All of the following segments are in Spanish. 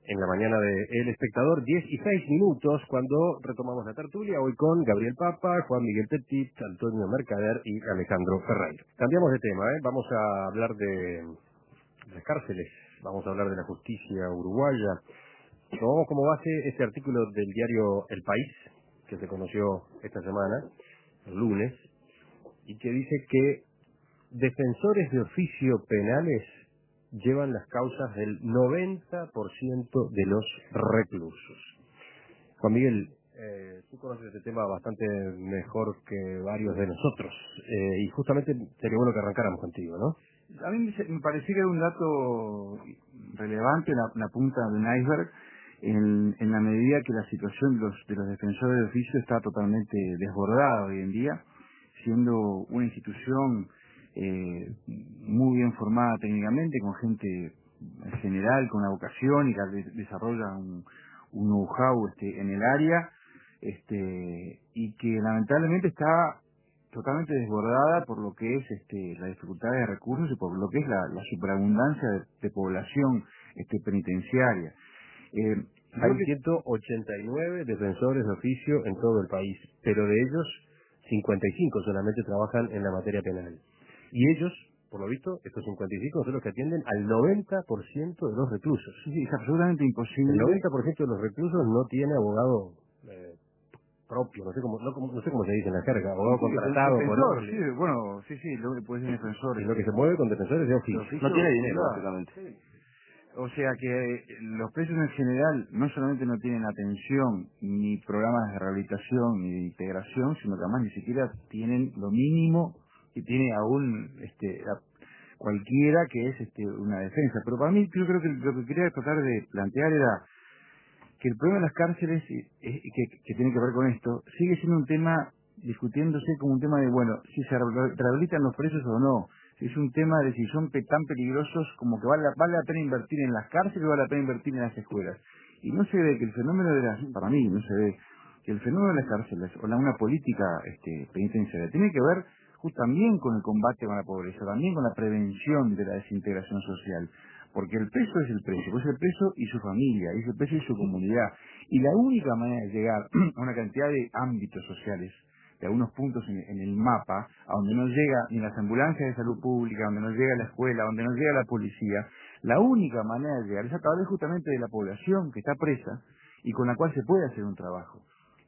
en la mañana de El Espectador, 10:06, cuando retomamos la tertulia, hoy con Gabriel Papa, Juan Miguel Petit, Antonio Mercader y Alejandro Ferreiro. Cambiamos de tema, vamos a hablar de las cárceles, vamos a hablar de la justicia uruguaya. Tomamos como base este artículo del diario El País, que se conoció esta semana, el lunes, y que dice que defensores de oficio penales llevan las causas del 90% de los reclusos. Juan Miguel, tú conoces este tema bastante mejor que varios de nosotros, y justamente sería bueno que arrancáramos contigo, ¿no? A mí me pareció que era un dato relevante, la punta de un iceberg, en la medida que la situación de los defensores de oficio está totalmente desbordada hoy en día, siendo una institución muy bien formada técnicamente, con gente en general, con una vocación y que desarrolla un know-how en el área, y que lamentablemente está totalmente desbordada por lo que es la dificultad de recursos y por lo que es la superabundancia de población penitenciaria. Hay 189 defensores de oficio en todo el país, pero de ellos 55 solamente trabajan en la materia penal. Y ellos, por lo visto, estos 55 son los que atienden al 90% de los reclusos. Sí, es absolutamente imposible. El 90% de los reclusos no tiene abogado propio, no sé cómo se dice en la jerga, abogado contratado por otro. Sí, bueno, sí, puede ser defensor. Sino que se mueve con defensores de oficio. No tiene dinero, básicamente. Sí. O sea que los presos en general no solamente no tienen atención, ni programas de rehabilitación, ni de integración, sino que además ni siquiera tienen lo mínimo que tiene aún cualquiera, que es una defensa. Pero para mí, yo creo que lo que quería tratar de plantear era que el problema de las cárceles, que tiene que ver con esto, sigue siendo un tema discutiéndose como un tema de, bueno, si se rehabilitan los presos o no. Si es un tema de si son tan peligrosos como que vale la pena invertir en las cárceles o vale la pena invertir en las escuelas. Y no se ve que el fenómeno para mí, no se ve que el fenómeno de las cárceles o una política penitenciaria tiene que ver también con el combate con la pobreza, también con la prevención de la desintegración social. Porque el preso es el preso, pues el preso y su familia, y el preso y su comunidad. Y la única manera de llegar a una cantidad de ámbitos sociales, de algunos puntos en el mapa, a donde no llega ni las ambulancias de salud pública, donde no llega la escuela, donde no llega la policía, la única manera de llegar es a través justamente de la población que está presa y con la cual se puede hacer un trabajo.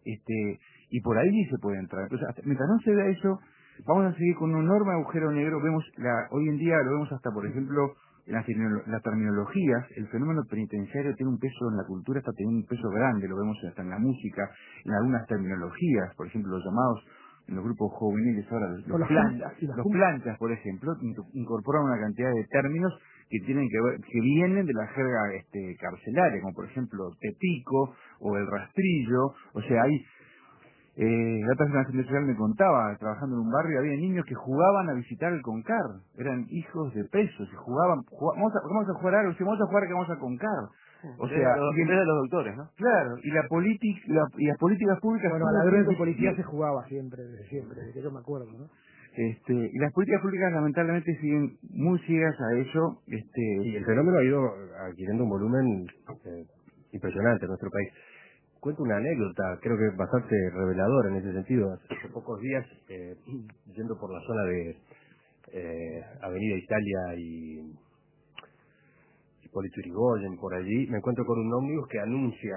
Y por ahí sí se puede entrar. Entonces, mientras no se vea eso, vamos a seguir con un enorme agujero negro. Hoy en día lo vemos hasta, por ejemplo, en las terminologías. El fenómeno penitenciario tiene un peso en la cultura, está teniendo un peso grande, lo vemos hasta en la música, en algunas terminologías, por ejemplo, los llamados en los grupos juveniles ahora, los planchas, por ejemplo, incorporan una cantidad de términos que tienen que ver, que vienen de la jerga carcelaria, como por ejemplo tepico o el rastrillo. O sea, hay la otra Nación Social me contaba, trabajando en un barrio, había niños que jugaban a visitar el Concar, eran hijos de presos, y vamos a jugar algo, si vamos a jugar que vamos a Concar. O sea, de los doctores, ¿no? Claro, y las políticas públicas... Bueno, a ladrones y policía se jugaba siempre, desde que yo me acuerdo, ¿no? Y las políticas públicas lamentablemente siguen muy ciegas a eso. Y el fenómeno ha ido adquiriendo un volumen impresionante en nuestro país. Cuento una anécdota, creo que bastante reveladora en ese sentido. Hace pocos días, yendo por la zona de Avenida Italia y Hipólito Yrigoyen, por allí, me encuentro con un ómnibus que anuncia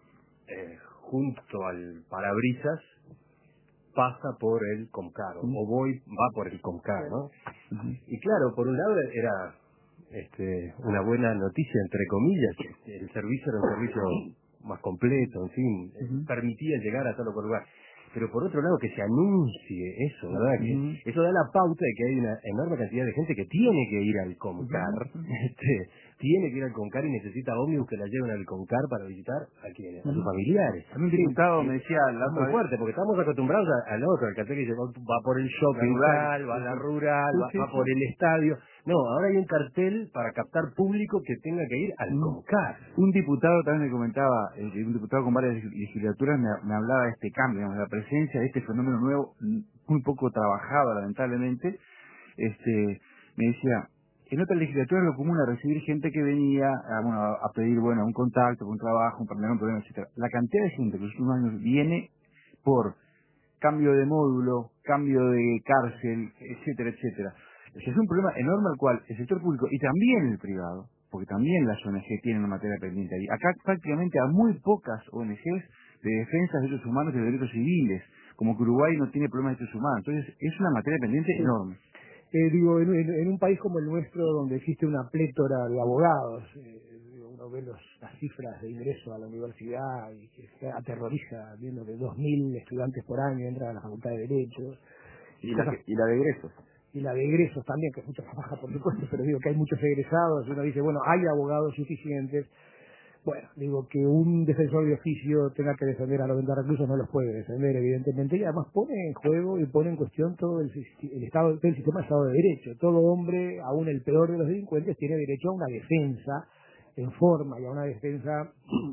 junto al parabrisas, pasa por el Comcar, o va por el Comcar, ¿no? Y claro, por un lado era una buena noticia, entre comillas, el servicio era un servicio más completo, en fin, permitía llegar a tal o cual lugar. Pero por otro lado, que se anuncie eso, ¿verdad? Que eso da la pauta de que hay una enorme cantidad de gente que tiene que ir al Concar, tiene que ir al Concar y necesita ómnibus que la lleven al Concar para visitar a quienes, a sus familiares. A mí un diputado me decía la otra vez, fuerte, porque estamos acostumbrados al otro, al cartel que dice va por el shopping rural, va a la rural, va por el estadio. No, ahora hay un cartel para captar público que tenga que ir al Concar. Un diputado también me comentaba, un diputado con varias legislaturas me hablaba de este cambio, digamos, de la presencia de este fenómeno nuevo, muy poco trabajado lamentablemente. Me decía, en otras legislaturas lo común era recibir gente que venía a pedir un contacto, un trabajo, un problema, etcétera. La cantidad de gente que en los últimos años viene por cambio de módulo, cambio de cárcel, etcétera, etcétera. Es un problema enorme al cual el sector público y también el privado, porque también las ONG tienen una materia pendiente ahí. Acá prácticamente a muy pocas ONGs de defensa de derechos humanos y de derechos civiles, como que Uruguay no tiene problemas de derechos humanos. Entonces es una materia pendiente enorme. En un país como el nuestro, donde existe una plétora de abogados, uno ve las cifras de ingreso a la universidad y que se aterroriza viendo que 2.000 estudiantes por año entran a la Facultad de Derecho. Y la de egresos. Y la de egresos también, que es mucho más baja, por supuesto, pero digo que hay muchos egresados, y uno dice, bueno, hay abogados suficientes. Bueno, digo que un defensor de oficio tenga que defender a 90 reclusos, no los puede defender, evidentemente, y además pone en juego y pone en cuestión todo el sistema de Estado de Derecho. Todo hombre, aún el peor de los delincuentes, tiene derecho a una defensa en forma y a una defensa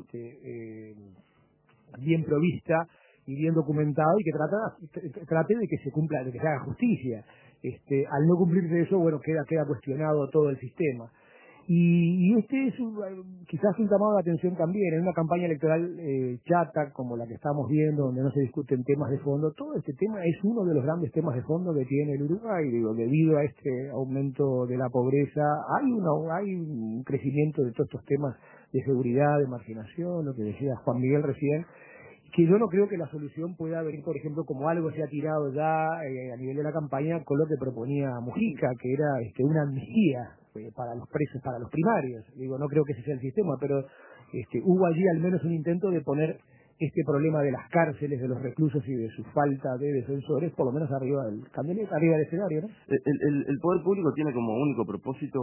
bien provista y bien documentada y que trate de que se cumpla, de que se haga justicia. Al no cumplirse eso, bueno, queda cuestionado todo el sistema. Y este es quizás un llamado de atención también en una campaña electoral chata como la que estamos viendo, donde no se discuten temas de fondo. Todo este tema es uno de los grandes temas de fondo que tiene el Uruguay. Digo, debido a este aumento de la pobreza, hay un crecimiento de todos estos temas de seguridad, de marginación, lo que decía Juan Miguel recién, que yo no creo que la solución pueda venir, por ejemplo, como algo se ha tirado ya a nivel de la campaña con lo que proponía Mujica, que era una amnistía para los presos, para los primarios. Digo, no creo que ese sea el sistema, pero hubo allí al menos un intento de poner este problema de las cárceles, de los reclusos y de su falta de defensores, por lo menos arriba del escenario, ¿no? El poder público tiene como único propósito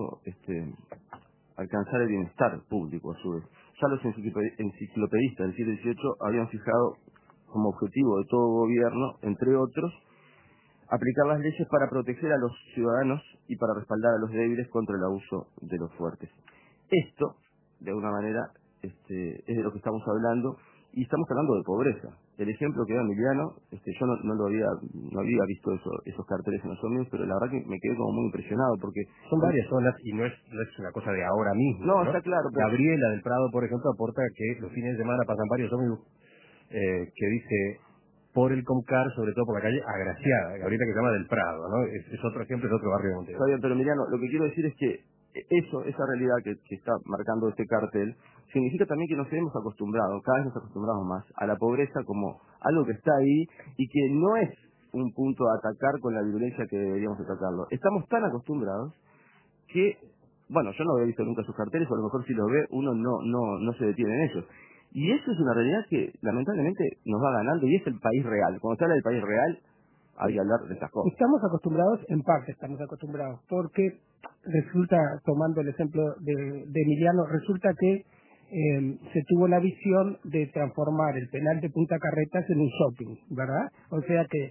alcanzar el bienestar público, a su vez. Ya los enciclopedistas del siglo XVIII habían fijado como objetivo de todo gobierno, entre otros, aplicar las leyes para proteger a los ciudadanos y para respaldar a los débiles contra el abuso de los fuertes. Esto, de alguna manera, es de lo que estamos hablando, y estamos hablando de pobreza. El ejemplo que da Emiliano, yo no había visto esos carteles en los ómnibus, pero la verdad que me quedé como muy impresionado, porque son varias zonas y no es una cosa de ahora mismo. No, está claro. Pero Gabriela del Prado, por ejemplo, aporta que los fines de semana pasan varios ómnibus que dice por el Comcar, sobre todo por la calle Agraciada, Gabriela, que se llama del Prado, ¿no? Es otro ejemplo, es otro barrio de Montevideo. Está bien, pero Emiliano, lo que quiero decir es que esa realidad que está marcando este cartel, significa también que nos hemos acostumbrado, cada vez nos acostumbramos más, a la pobreza como algo que está ahí y que no es un punto a atacar con la violencia que deberíamos atacarlo. Estamos tan acostumbrados que, bueno, yo no había visto nunca sus carteles, o a lo mejor si los ve, uno no se detiene en ellos. Y eso es una realidad que lamentablemente nos va ganando y es el país real. Cuando se habla del país real, hay que hablar de estas cosas. Estamos acostumbrados, en parte estamos acostumbrados, porque resulta, tomando el ejemplo de Emiliano, resulta que se tuvo la visión de transformar el penal de Punta Carretas en un shopping, ¿verdad? O sea que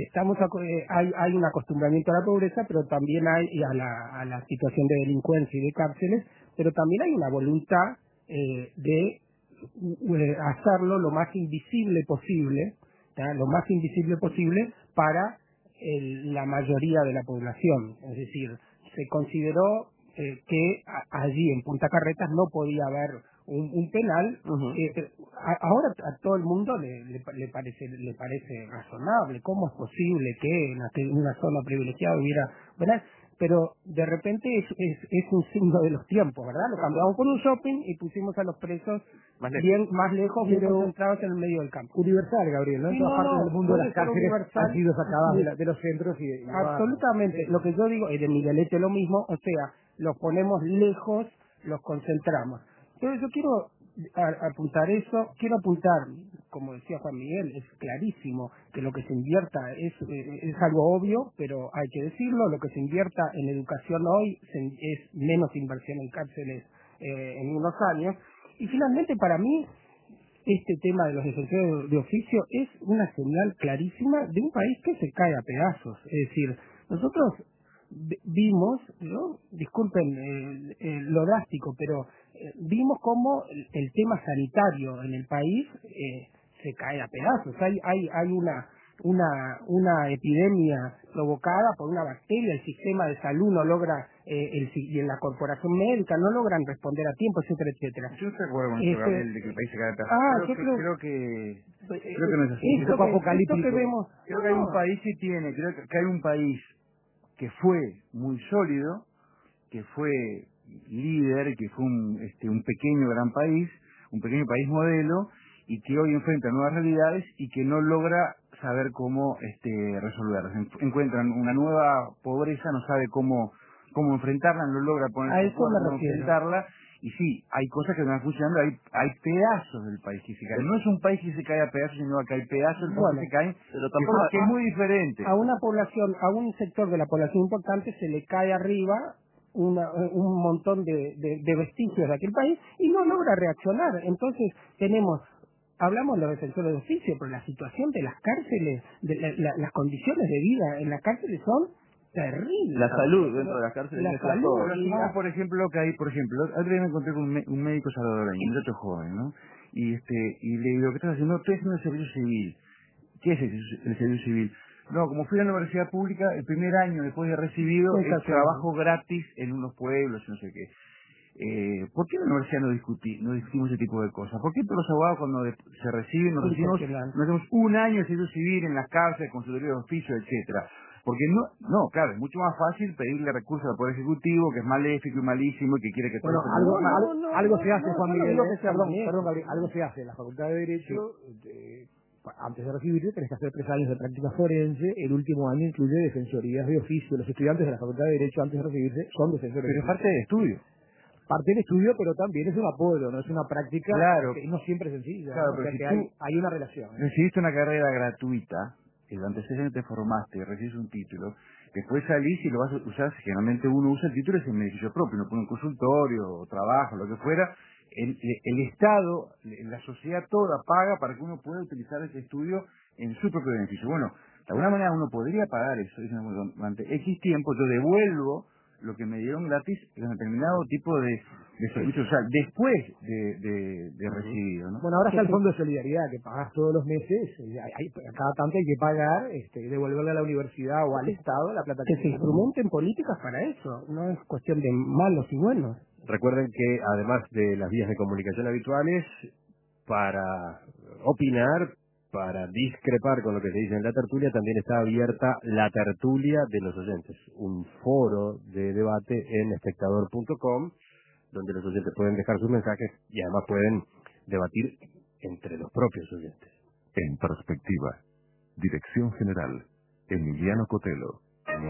hay un acostumbramiento a la pobreza, pero también hay a la situación de delincuencia y de cárceles, pero también hay una voluntad de hacerlo lo más invisible posible, lo más invisible posible para la mayoría de la población. Es decir, se consideró que allí en Punta Carretas no podía haber un penal. Ahora a todo el mundo le parece razonable. ¿Cómo es posible que en una zona privilegiada hubiera penal? Pero de repente es un signo de los tiempos, ¿verdad? Lo cambiamos por un shopping y pusimos a los presos más lejos, bien concentrados en el medio del campo. Universal, Gabriel, ¿no? En todas partes del mundo las cárceles han sido sacadas de los centros. Absolutamente. Lo que yo digo, y de Miguelete lo mismo, o sea, los ponemos lejos, los concentramos. Entonces yo quiero apuntar eso, quiero apuntar, como decía Juan Miguel, es clarísimo que lo que se invierta es algo obvio, pero hay que decirlo, lo que se invierta en educación hoy es menos inversión en cárceles en unos años. Y finalmente para mí este tema de los defensores de oficio es una señal clarísima de un país que se cae a pedazos. Es decir, nosotros vimos, ¿no? Disculpen lo drástico, pero vimos cómo el tema sanitario en el país se cae a pedazos. Hay una epidemia provocada por una bacteria, el sistema de salud no logra, y en la corporación médica no logran responder a tiempo, etcétera, etcétera. Yo estoy de acuerdo con eso, Gabriel, de que el país se cae a pedazos. Creo que no es así. Esto que vemos, creo que hay un país que hay un país que fue muy sólido, que fue líder, que fue un pequeño gran país, un pequeño país modelo, y que hoy enfrenta nuevas realidades y que no logra saber cómo resolverlas. Encuentran una nueva pobreza, no sabe cómo enfrentarla, no logra ponerse cómo enfrentarla, y sí, hay cosas que no están funcionando, hay pedazos del país que se caen. No es un país que se cae a pedazos, sino que hay pedazos del país que se caen, pero tampoco que es muy diferente. A una población, a un sector de la población importante se le cae arriba un montón de vestigios de aquel país y no logra reaccionar. Entonces hablamos de los defensores de oficio, pero la situación de las cárceles, las condiciones de vida en las cárceles son terribles. La salud dentro de las cárceles la es salud, todo. Por ejemplo, otro día me encontré con un médico salvadoreño, un muchacho joven, ¿no? Y le digo, ¿qué estás haciendo? Estoy haciendo el servicio civil. ¿Qué es el servicio civil? No, como fui a la universidad pública, el primer año después de recibido, es trabajo gratis en unos pueblos y no sé qué. ¿Por qué en la universidad no discutimos ese tipo de cosas? ¿Por qué todos los abogados cuando se reciben, nos hacemos un año de servicio civil en las cárceles, consultoría de oficio, etcétera? Porque claro, es mucho más fácil pedirle recursos al Poder Ejecutivo, que es maléfico y malísimo y que quiere que todo algo se hace, Juan Miguel. Perdón, Gabriel, algo se hace. En la Facultad de Derecho, antes de recibirte, tenés que hacer 3 años de práctica forense. El último año incluye defensorías de oficio. Los estudiantes de la Facultad de Derecho, antes de recibirse, son defensores de oficio. Pero es parte del estudio. Parte del estudio, pero también es un apoyo, no es una práctica que no siempre es sencilla. Claro, ¿no? pero o sea si que hay una relación. Recibiste una carrera gratuita, y durante 6 años te formaste y recibes un título, después salís y lo vas a usar, generalmente uno usa el título es en beneficio propio, uno pone un consultorio, o trabajo, lo que fuera, el Estado, la sociedad toda paga para que uno pueda utilizar ese estudio en su propio beneficio. Bueno, de alguna manera uno podría pagar eso, durante X tiempo yo devuelvo lo que me dieron gratis en determinado tipo de servicio social, después de recibido, ¿no? Bueno, ahora está el Fondo de Solidaridad, que pagas todos los meses, cada tanto hay que pagar, devolverle a la universidad o al Estado la plata que se instrumenten políticas para eso, no es cuestión de malos y buenos. Recuerden que además de las vías de comunicación habituales, para opinar, para discrepar con lo que se dice en la tertulia, también está abierta la tertulia de los oyentes, un foro de debate en espectador.com, donde los oyentes pueden dejar sus mensajes y además pueden debatir entre los propios oyentes. En perspectiva, Dirección General, Emiliano Cotelo.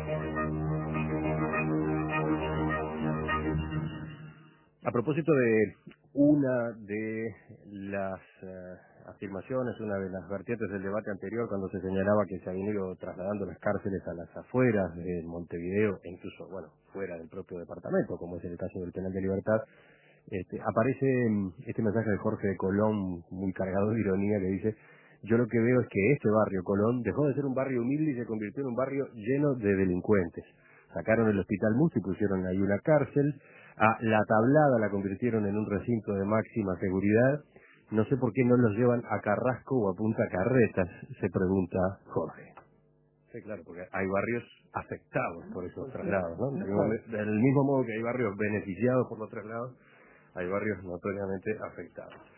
A propósito de una de las afirmaciones, una de las vertientes del debate anterior, cuando se señalaba que se habían ido trasladando las cárceles a las afueras de Montevideo, e incluso, fuera del propio departamento, como es el caso del Penal de Libertad, aparece este mensaje de Jorge de Colón, muy cargado de ironía, que dice: yo lo que veo es que este barrio, Colón, dejó de ser un barrio humilde y se convirtió en un barrio lleno de delincuentes. Sacaron el Hospital Musi y pusieron ahí una cárcel. A La Tablada la convirtieron en un recinto de máxima seguridad. No sé por qué no los llevan a Carrasco o a Punta Carretas, se pregunta Jorge. Sí, claro, porque hay barrios afectados por esos traslados, ¿no? Del mismo modo que hay barrios beneficiados por los traslados, hay barrios notoriamente afectados.